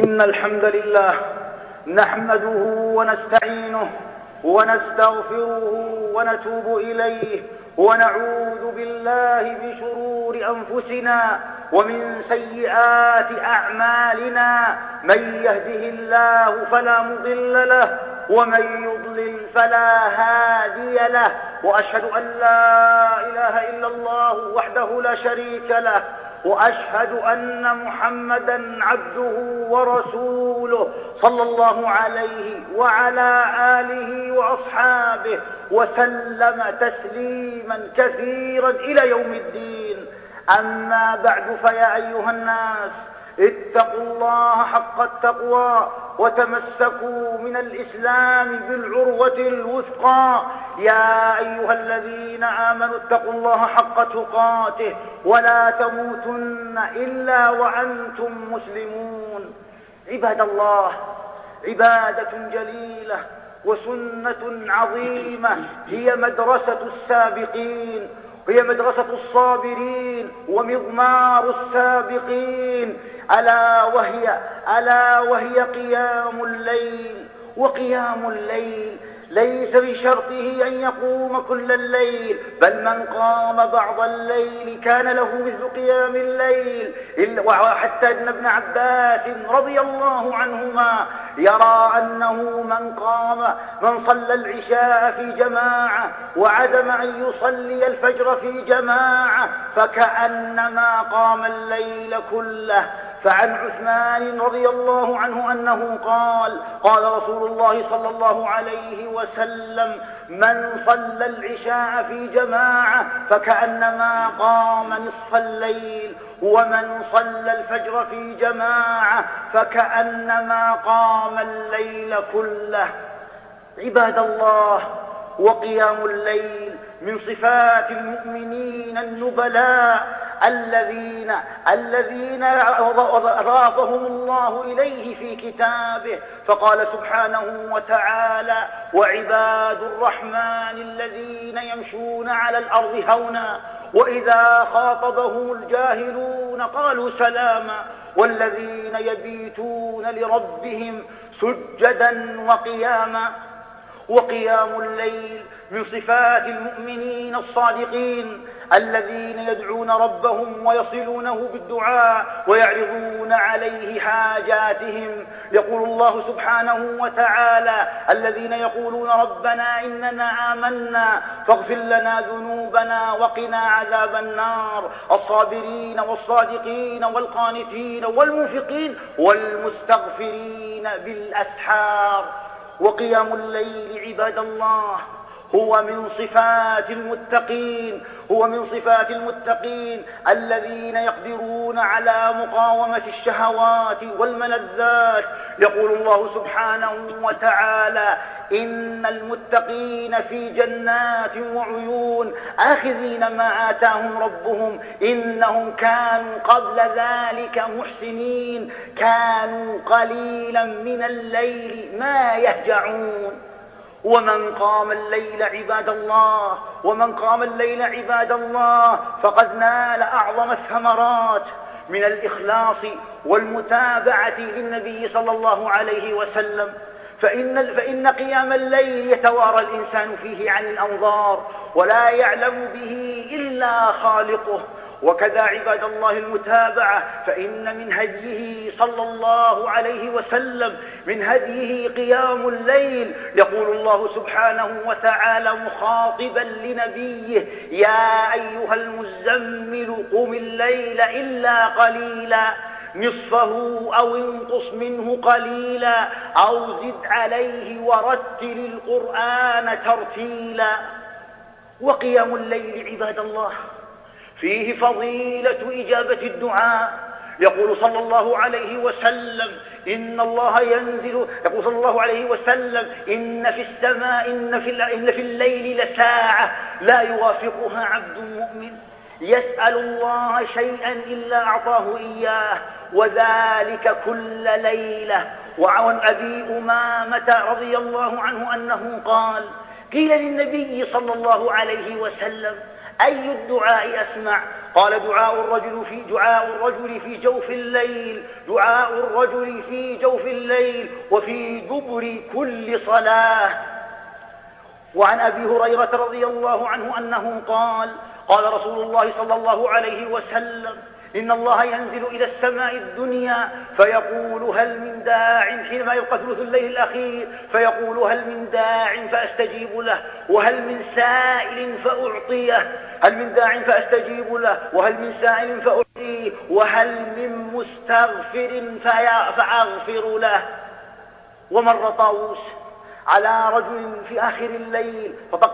إن الحمد لله نحمده ونستعينه ونستغفره ونتوب إليه ونعوذ بالله من شرور أنفسنا ومن سيئات أعمالنا. من يهده الله فلا مضل له ومن يضلل فلا هادي له، وأشهد أن لا إله إلا الله وحده لا شريك له، وأشهد أن محمدا عبده ورسوله صلى الله عليه وعلى آله وأصحابه وسلم تسليما كثيرا إلى يوم الدين. أما بعد، فيا أيها الناس اتقوا الله حق التقوى وتمسكوا من الإسلام بالعروة الوثقى. يا أيها الذين آمنوا اتقوا الله حق تقاته ولا تموتن إلا وأنتم مسلمون. عباد الله، عبادة جليلة وسنة عظيمة هي مدرسة السابقين، هي مدرسة الصابرين ومضمار السابقين، ألا وهي قيام الليل. وقيام الليل ليس بشرطه أن يقوم كل الليل، بل من قام بعض الليل كان له مثل قيام الليل. وحتى أن ابن عباس رضي الله عنهما يرى أنه من صلى العشاء في جماعة وعدم أن يصلي الفجر في جماعة فكأنما قام الليل كله. فعن عثمان رضي الله عنه أنه قال رسول الله صلى الله عليه وسلم: من صلى العشاء في جماعة فكأنما قام نصف الليل، ومن صلى الفجر في جماعة فكأنما قام الليل كله. عباد الله، وقيام الليل من صفات المؤمنين النبلاء الذين أضافهم الله إليه في كتابه، فقال سبحانه وتعالى: وعباد الرحمن الذين يمشون على الأرض هونا وإذا خاطبهم الجاهلون قالوا سلاما والذين يبيتون لربهم سجدا وقياما. وقيام الليل من صفات المؤمنين الصادقين الذين يدعون ربهم ويصلونه بالدعاء ويعرضون عليه حاجاتهم. يقول الله سبحانه وتعالى: الذين يقولون ربنا إننا آمنا فاغفر لنا ذنوبنا وقنا عذاب النار، الصابرين والصادقين والقانتين والمنفقين والمستغفرين بالأسحار. وقيام الليل عباد الله هو من صفات المتقين الذين يقدرون على مقاومة الشهوات والملذات. يقول الله سبحانه وتعالى: إن المتقين في جنات وعيون آخذين ما آتاهم ربهم إنهم كانوا قبل ذلك محسنين، كانوا قليلا من الليل ما يهجعون. ومن قام الليل عباد الله فقد نال أعظم الثمرات من الإخلاص والمتابعة للنبي صلى الله عليه وسلم. فإن قيام الليل يتوارى الإنسان فيه عن الأنظار ولا يعلم به إلا خالقه. وكذا عباد الله المتابعة، فإن من هديه صلى الله عليه وسلم من هديه قيام الليل. يقول الله سبحانه وتعالى مخاطبا لنبيه: يا أيها المزمل قم الليل إلا قليلا نصفه أو انقص منه قليلا أو زد عليه ورتل القرآن ترتيلا. وقيام الليل عباد الله فيه فضيلة إجابة الدعاء. يقول صلى الله عليه وسلم: يقول صلى الله عليه وسلم: إن في السماء إن في الليل لساعة لا يوافقها عبد مؤمن يسأل الله شيئا إلا أعطاه إياه، وذلك كل ليلة. وعن أبي أمامة رضي الله عنه أنه قال: قيل للنبي صلى الله عليه وسلم: أي الدعاء أسمع؟ قال دعاء الرجل في جوف الليل، دعاء الرجل في جوف الليل وفي دبر كل صلاة. وعن أبي هريرة رضي الله عنه أنه قال رسول الله صلى الله عليه وسلم: إن الله ينزل إلى السماء الدنيا فيقول هل من داع، حينما يبقى ثلث الليل الأخير، فيقول هل من داع فأستجيب له، وهل من سائل فأعطيه، هل من داع فأستجيب له، وهل من سائل فأعطيه، وهل من مستغفر فأغفر له. ومر طاووس على رجل في آخر الليل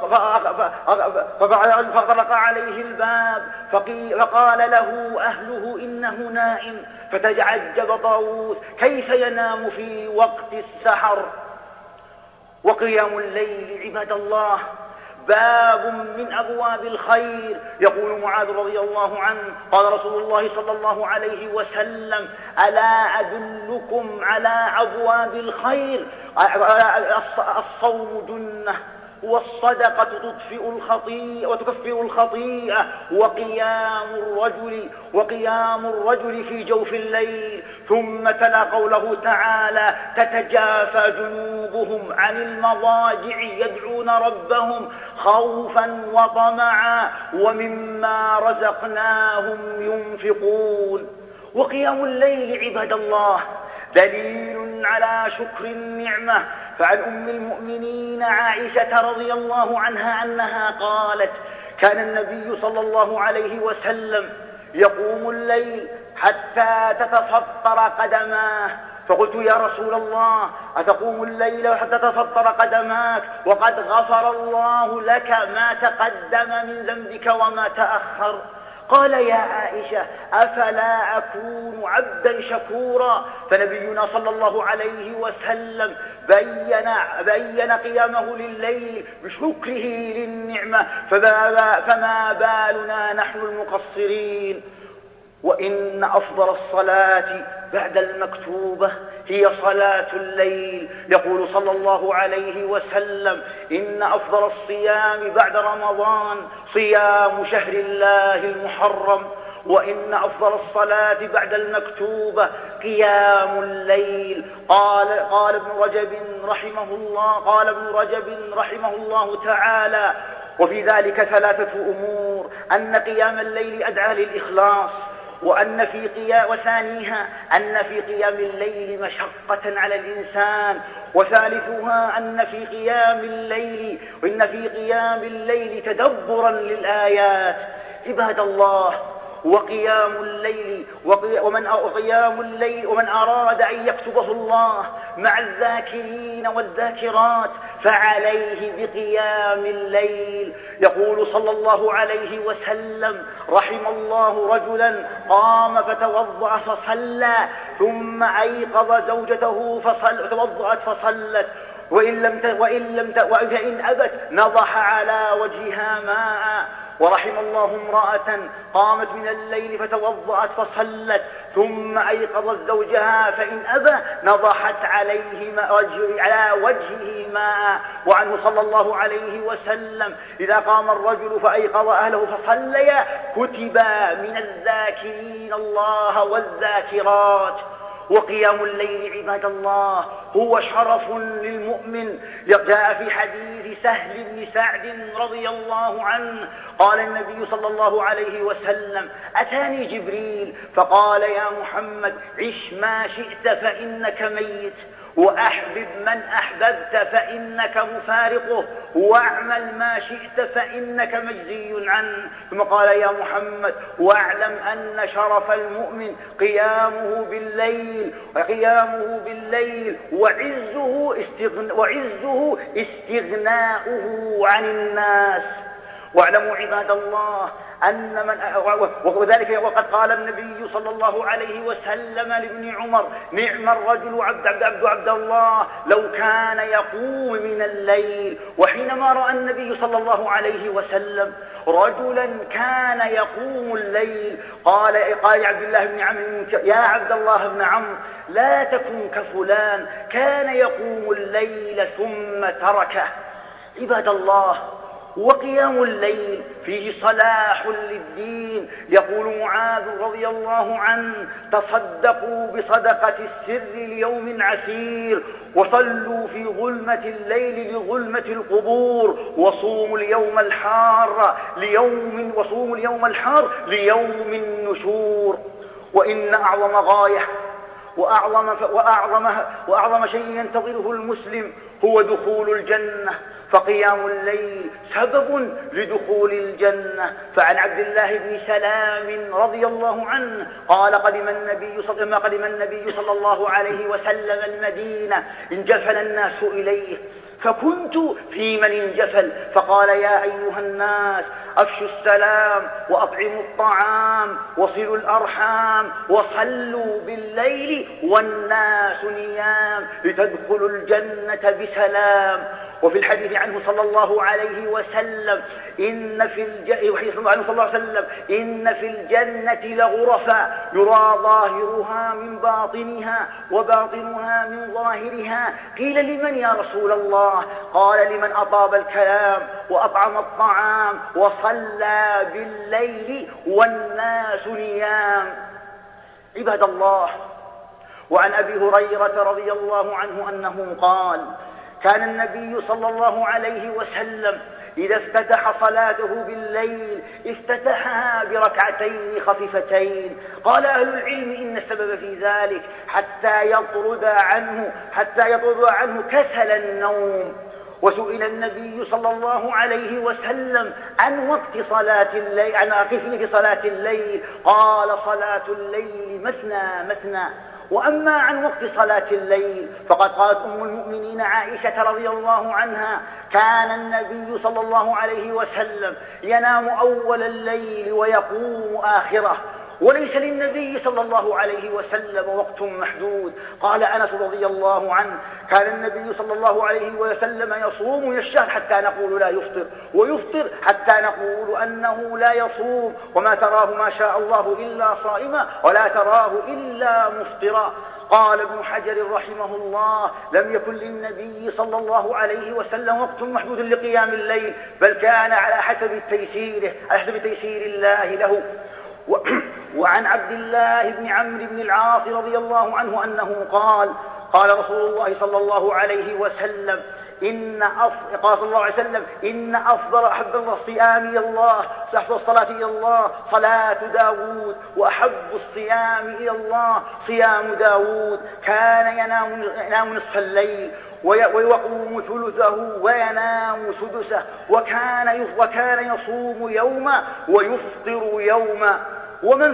فطرق عليه الباب فقال له أهله إنه نائم، فتعجب طاووس كيف ينام في وقت السحر. وقيام الليل عباد الله باب من أبواب الخير. يقول معاذ رضي الله عنه: قال رسول الله صلى الله عليه وسلم: ألا أدلكم على أبواب الخير؟ الصوم جنة، والصدقة تكفر الخطيئة، وقيام الرجل في جوف الليل. ثم تلا قوله تعالى: تتجافى جنوبهم عن المضاجع يدعون ربهم خوفا وطمعا ومما رزقناهم ينفقون. وقيام الليل عباد الله دليل على شكر النعمة. فعن أم المؤمنين عائشة رضي الله عنها أنها قالت: كان النبي صلى الله عليه وسلم يقوم الليل حتى تتفطر قدماه، فقلت: يا رسول الله، أتقوم الليل حتى تتفطر قدماك وقد غفر الله لك ما تقدم من ذنبك وما تأخر؟ قال: يا عائشة، أفلا أكون عبدا شكورا؟ فنبينا صلى الله عليه وسلم بين قيامه لليل بشكره للنعمة، فما بالنا نحن المقصرين. وإن أفضل الصلاة بعد المكتوبة هي صلاة الليل. يقول صلى الله عليه وسلم: إن أفضل الصيام بعد رمضان صيام شهر الله المحرم. وإن أفضل الصلاة بعد المكتوبة قيام الليل. قال ابن رجب رحمه الله تعالى: وفي ذلك 3 أمور: أن قيام الليل أدعى للإخلاص، وثانيها أن في قيام الليل مشقة على الإنسان، وثالثها أن في قيام الليل تدبرا للآيات. عباد الله، وقيام الليل ومن أراد أن يكتبه الله مع الذاكرين والذاكرات فعليه بقيام الليل. يقول صلى الله عليه وسلم: رحم الله رجلا قام فتوضأ فصلى ثم أيقظ زوجته فتوضأت فصلت فإن أبت نضح على وجهها ماء. ورحم الله امرأة قامت من الليل فتوضأت فصلت ثم أيقظت زوجها فإن أبى نضحت على وجهه ماء. وعنه صلى الله عليه وسلم: إذا قام الرجل فأيقظ أهله فصليا كتبا من الذاكرين الله والذاكرات. وقيام الليل عباد الله هو شرف للمؤمن. جاء في حديث سهل بن سعد رضي الله عنه قال النبي صلى الله عليه وسلم: أتاني جبريل فقال: يا محمد، عش ما شئت فإنك ميت، وأحبب من أحببت فإنك مفارقه، واعمل ما شئت فإنك مجزي عنه. ثم قال: يا محمد، واعلم أن شرف المؤمن قيامه بالليل وعزه استغناؤه عن الناس. واعلموا عباد الله وقد قال النبي صلى الله عليه وسلم لابن عمر: نعم الرجل عبد الله لو كان يقوم من الليل. وحينما رأى النبي صلى الله عليه وسلم رجلا كان يقوم الليل قال لعبد الله بن عمرو: يا عبد الله بن عمرو، لا تكن كفلان كان يقوم الليل ثم تركه. عباد الله، وقيام الليل فيه صلاح للدين. يقول معاذ رضي الله عنه: تصدقوا بصدقة السر ليوم عسير، وصلوا في ظلمة الليل لظلمة القبور، وصوموا اليوم الحار ليوم النشور. وإن أعظم غاية وأعظم شيء ينتظره المسلم هو دخول الجنة، فقيام الليل سبب لدخول الجنة. فعن عبد الله بن سلام رضي الله عنه قال: لما قدم النبي صلى الله عليه وسلم المدينة انجفل الناس إليه، فكنت في من انجفل، فقال: يا أيها الناس، أفشوا السلام وأطعموا الطعام وصلوا الأرحام وصلوا بالليل والناس نيام لتدخلوا الجنة بسلام. وفي الحديث عنه صلى الله عليه وسلم: إن في الجنة لغرفا يرى ظاهرها من باطنها وباطنها من ظاهرها. قيل: لمن يا رسول الله؟ قال: لمن أطاب الكلام وأطعم الطعام وصلى بالليل والناس نيام. عباد الله، وعن أبي هريرة رضي الله عنه أنه قال: كان النبي صلى الله عليه وسلم إذا افتتح صلاته بالليل افتتحها بركعتين خفيفتين. قال أهل العلم: إن السبب في ذلك حتى يطرد عنه كسل النوم. وسئل النبي صلى الله عليه وسلم عن وقت صلاة الليل، عن كيفية صلاة الليل، قال: صلاة الليل مثنى. وأما عن وقت صلاة الليل فقد قالت أم المؤمنين عائشة رضي الله عنها: كان النبي صلى الله عليه وسلم ينام أول الليل ويقوم آخره، وليس للنبي صلى الله عليه وسلم وقت محدود. قال أنس رضي الله عنه: كان النبي صلى الله عليه وسلم يصوم من الشهر حتى نقول لا يفطر، ويفطر حتى نقول أنه لا يصوم، وما تراه ما شاء الله إلا صائما ولا تراه إلا مفطرا. قال ابن حجر رحمه الله: لم يكن للنبي صلى الله عليه وسلم وقت محدود لقيام الليل، بل كان على حسب تيسير الله له. وعن عبد الله بن عمرو بن العاص رضي الله عنه أنه قال: قال رسول الله صلى الله عليه وسلم: إن أفضل الصيام إلى الله، أحب الصلاة إلى الله صلاة داود، وأحب الصيام إلى الله صيام داود. كان ينام نصف الليل ويقوم ثلثه وينام سدسه، وكان يصوم يوما ويفطر يوما. ومن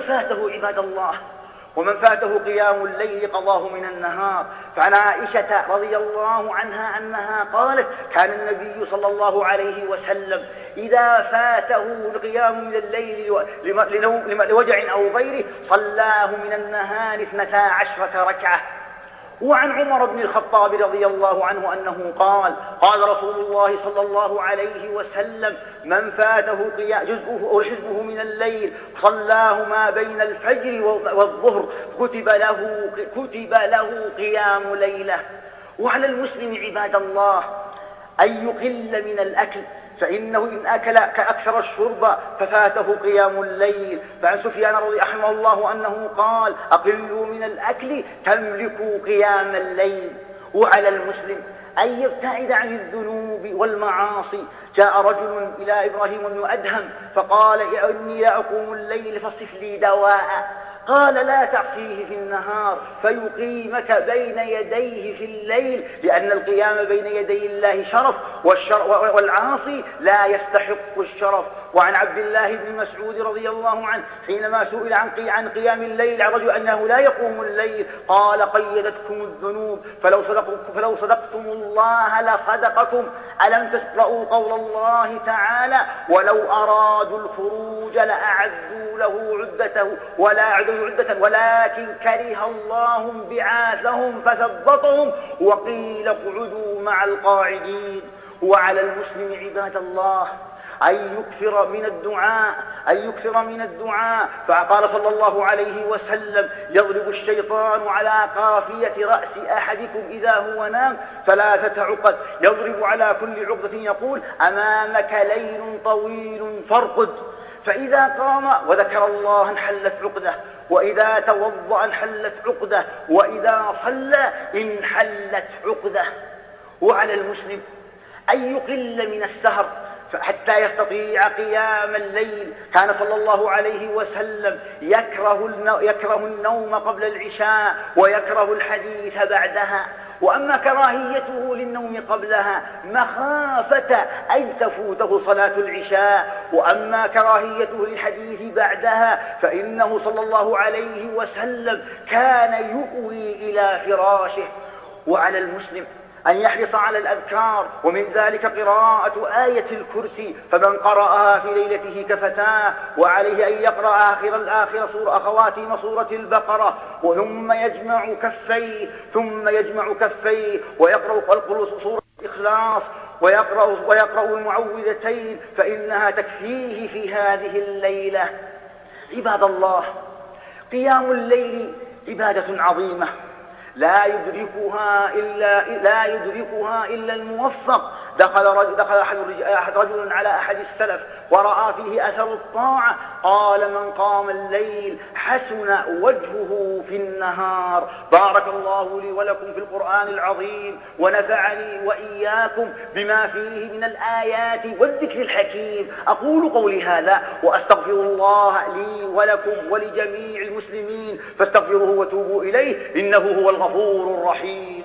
فاته قيام الليل قضاه من النهار. فعن عائشة رضي الله عنها أنها قالت: كان النبي صلى الله عليه وسلم إذا فاته القيام من الليل لوجع أو غيره صلاه من النهار 12 ركعة. وعن عمر بن الخطاب رضي الله عنه أنه قال: قال رسول الله صلى الله عليه وسلم: من فاته جزءه أو حزبه من الليل صلاه ما بين الفجر والظهر كتب له قيام ليلة. وعلى المسلم عباد الله أن يقل من الأكل، فإنه إن أكل كأكثر الشرب ففاته قيام الليل. فعن سفيان رحمه الله أنه قال: أقلوا من الأكل تملكوا قيام الليل. وعلى المسلم أن يبتعد عن الذنوب والمعاصي. جاء رجل إلى إبراهيم بن أدهم فقال: إني لا أقوم الليل فاصف لي دواء. قال: لا تعصيه في النهار فيقيمك بين يديه في الليل، لأن القيام بين يدي الله شرف، والعاصي لا يستحق الشرف. وعن عبد الله بن مسعود رضي الله عنه حينما سئل عن قيام الليل عن رجل أنه لا يقوم الليل قال: قيدتكم الذنوب فلو صدقتم الله لصدقكم. ألم تقرأوا قول الله تعالى: ولو أرادوا الخروج لأعدوا له عدة ولكن كره الله بعاثهم فثبطهم وقيل اقعدوا مع القاعدين. وعلى المسلم عباد الله أن يكثر من الدعاء. فقال صلى الله عليه وسلم: يضرب الشيطان على قافية رأس أحدكم إذا هو نام 3 عقد، يضرب على كل عقدة يقول: أمامك ليل طويل فارقد. فإذا قام وذكر الله انحلت عقده، وإذا توضأ انحلت عقده، وإذا صلى انحلت عقده. وعلى المسلم أن يقل من السهر حتى يستطيع قيام الليل. كان صلى الله عليه وسلم يكره النوم قبل العشاء ويكره الحديث بعدها. وأما كراهيته للنوم قبلها مخافة أن تفوته صلاة العشاء، وأما كراهيته للحديث بعدها فإنه صلى الله عليه وسلم كان يؤوي إلى فراشه. وعلى المسلم أن يحرص على الأذكار، ومن ذلك قراءة آية الكرسي، فمن قرأها في ليلته كفتاه. وعليه أن يقرأ آخر خواتيم سورة البقرة، ثم يجمع كفيه ويقرأ سورة الإخلاص، ويقرأ المعوذتين، فإنها تكفيه في هذه الليلة. عباد الله، قيام الليل عبادة عظيمة لا يدركها إلا الموفق. دخل رجل على أحد السلف ورأى فيه أثر الطاعة، قال: من قام الليل حسن وجهه في النهار. بارك الله لي ولكم في القرآن العظيم، ونفعني وإياكم بما فيه من الآيات والذكر الحكيم. أقول قولي هذا وأستغفر الله لي ولكم ولجميع المسلمين، فاستغفروه وتوبوا إليه إنه هو الغفور الرحيم.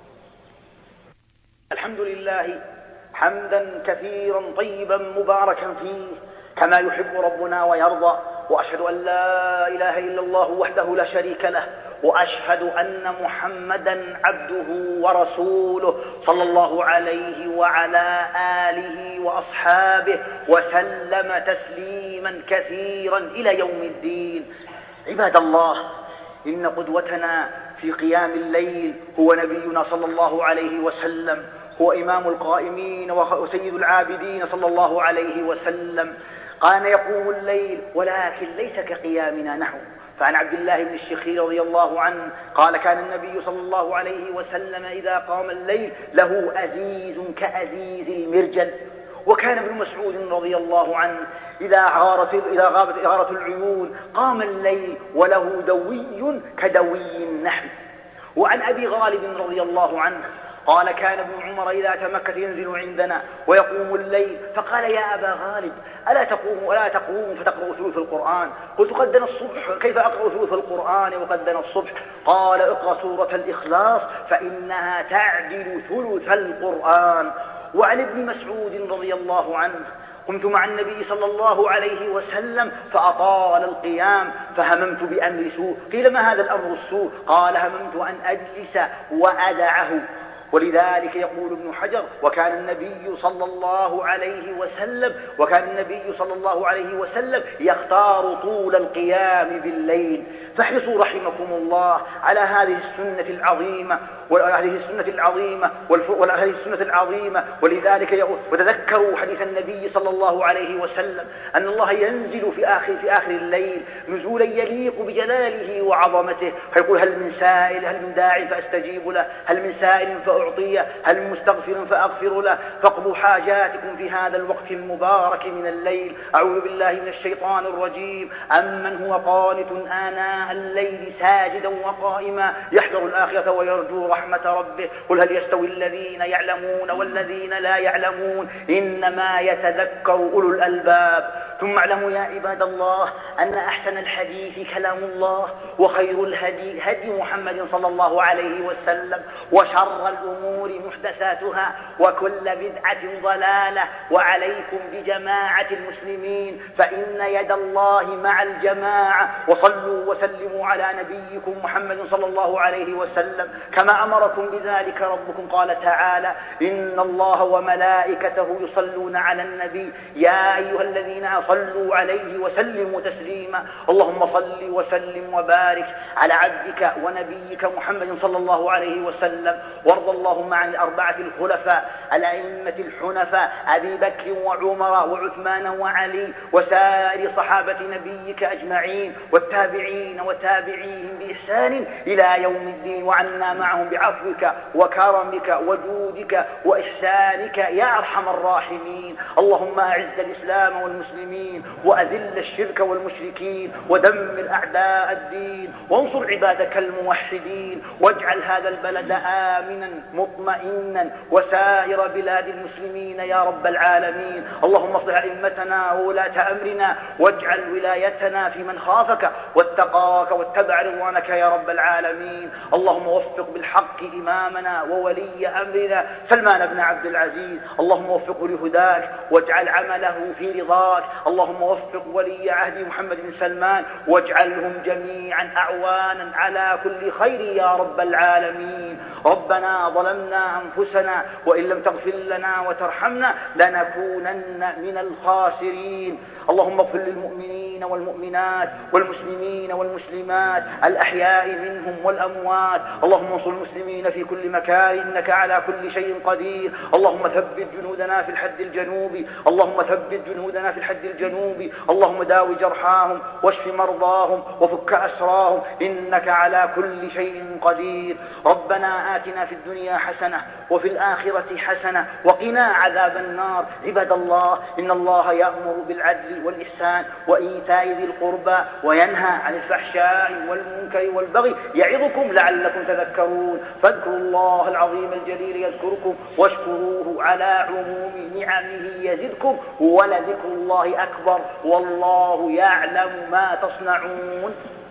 الحمد لله حمدا كثيرا طيبا مباركا فيه كما يحب ربنا ويرضى، وأشهد أن لا إله إلا الله وحده لا شريك له، وأشهد أن محمدا عبده ورسوله صلى الله عليه وعلى آله وأصحابه وسلم تسليما كثيرا إلى يوم الدين. عباد الله، إن قدوتنا في قيام الليل هو نبينا صلى الله عليه وسلم، هو إمام القائمين وسيد العابدين صلى الله عليه وسلم. كان يقوم الليل ولكن ليس كقيامنا نحن. فعن عبد الله بن الشخير رضي الله عنه قال: كان النبي صلى الله عليه وسلم إذا قام الليل له أزيز كأزيز المرجل. وكان ابن مسعود رضي الله عنه إذا غابت العيون قام الليل وله دوي كدوي النحل. وعن أبي غالب رضي الله عنه قال: كان ابن عمر إذا تمكث ينزل عندنا ويقوم الليل، فقال: يا أبا غالب، ألا تقوم فتقرأ ثلث القرآن؟ قلت: قد دنا الصبح، كيف أقرأ ثلث القرآن وقد دنا الصبح؟ قال: اقرأ سورة الإخلاص فإنها تعدل ثلث القرآن. وعن ابن مسعود رضي الله عنه: قمت مع النبي صلى الله عليه وسلم فأطال القيام فهممت بأمر سوء. قيل: ما هذا الأمر السوء؟ قال: هممت أن أجلس وأدعه. ولذلك يقول ابن حجر: وكان النبي صلى الله عليه وسلم يختار طول القيام بالليل. فاحرصوا رحمكم الله على هذه السنة العظيمة ولذلك وتذكروا حديث النبي صلى الله عليه وسلم أن الله ينزل في آخر الليل نزولا يليق بجلاله وعظمته، فيقول: هل من سائل، هل من داع فأستجيب له، هل من سائل فأعطيه، هل من مستغفر فأغفر له، فاقضوا حاجاتكم في هذا الوقت المبارك من الليل. أعوذ بالله من الشيطان الرجيم. أمن هو قانت آناء الليل ساجدا وقائما يحذر الآخرة ويرجو رحمة ربه. قل: هل يستوي الذين يعلمون والذين لا يعلمون، إنما يتذكر أولو الألباب. ثم اعلموا يا عباد الله أن أحسن الحديث كلام الله، وخير الهدي هدي محمد صلى الله عليه وسلم، وشر الأمور محدثاتها، وكل بدعة ضلالة. وعليكم بجماعة المسلمين فإن يد الله مع الجماعة. وصلوا وسلموا على نبيكم محمد صلى الله عليه وسلم كما أمركم بذلك ربكم. قال تعالى: إن الله وملائكته يصلون على النبي يا أيها الذين صلوا عليه وسلموا تسليما. اللهم صل وسلم وبارك على عبدك ونبيك محمد صلى الله عليه وسلم. وارض اللهم عن الأربعة الخلفاء الأئمة الحنفاء أبي بكر وعمر وعثمان وعلي وسائر صحابة نبيك أجمعين والتابعين وتابعيهم بإحسان إلى يوم الدين، وعنا معهم بعفوك وكرمك وجودك وإحسانك يا أرحم الراحمين. اللهم أعز الإسلام والمسلمين وأذل الشرك والمشركين ودمر أعداء الدين وانصر عبادك الموحدين، واجعل هذا البلد آمنا مطمئنا وسائر بلاد المسلمين يا رب العالمين. اللهم اصلح أئمتنا وولاة أمرنا واجعل ولايتنا في من خافك واتقاك واتبع رضوانك يا رب العالمين. اللهم وفق بالحق إمامنا وولي أمرنا سلمان بن عبد العزيز، اللهم وفقه لهداك واجعل عمله في رضاك. اللهم وفق ولي عهد محمد بن سلمان واجعلهم جميعا أعوانا على كل خير يا رب العالمين. ربنا ظلمنا أنفسنا وإن لم تغفر لنا وترحمنا لنكونن من الخاسرين. اللهم اغفر للمؤمنين والمؤمنات والمسلمين والمسلمات الأحياء منهم والأموات. اللهم انصر المسلمين في كل مكان إنك على كل شيء قدير. اللهم ثبت جنودنا في الحد الجنوبي، اللهم ثبت جنودنا في الحد الجنوبي. اللهم داوي جرحاهم واشف مرضاهم وفك أسراهم إنك على كل شيء قدير. ربنا آتنا في الدنيا حسنة وفي الآخرة حسنة وقنا عذاب النار. عباد الله، إن الله يأمر بالعدل والإحسان وإيتاء ذي القربى وينهى عن الفحشاء والمنكر والبغي يعظكم لعلكم تذكرون. فاذكروا الله العظيم الجليل يذكركم واشكروه على عموم نعمه يزدكم ولذكر الله أكبر والله يعلم ما تصنعون.